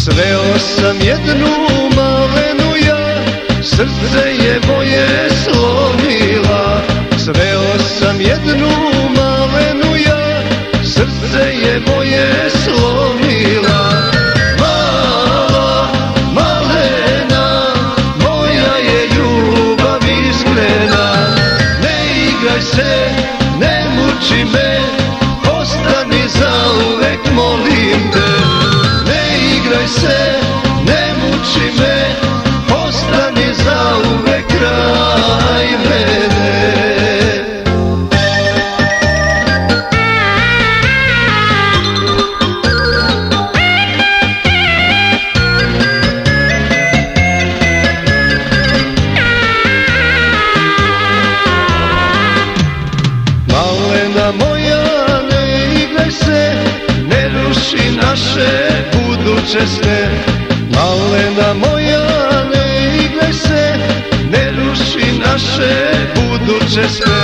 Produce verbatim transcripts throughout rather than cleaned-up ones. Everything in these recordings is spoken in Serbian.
Sreo sam jednu malenu ja, srce je moje slomila. Sreo sam jednu malenu ja, srce je moje slomila. Mala, malena, moja je ljubav iskrena. Ne igraj se, ne muči me, ostani zauvek, molim te. Ne igraj se, ne muči me, ostani zauvek kraj mene. Malena moja, ne igraj se, ne ruši naše buduće sne. Malena moja, ne igraj se, ne ruši naše buduće sne.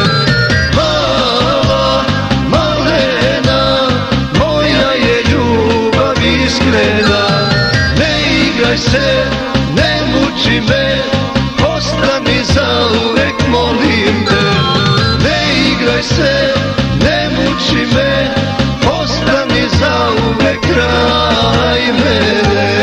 Mala, malena, moja je ljubav iskrena. Ne igraj se, ne muči me, ostani zauvek, molim te. Ne igraj se, ne muči me, ostani zauvek kraj mene.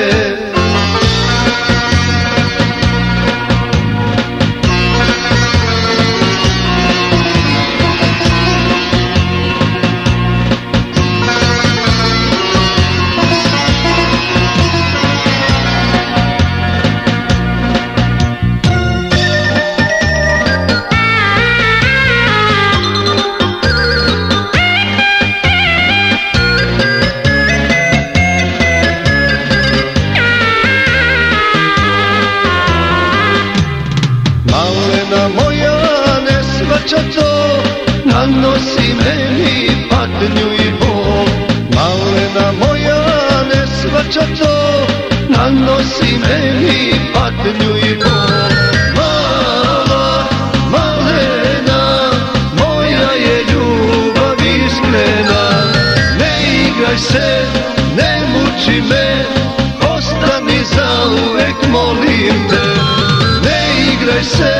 Malena moja, ne shvaća to, nanosi meni patnju i bol. Malena moja, ne shvaća to, nanosi meni patnju i bol. Mala, malena, moja je ljubav iskrena. Ne igraj se, ne muči me, ostani zauvek, molim te. Ne igraj se,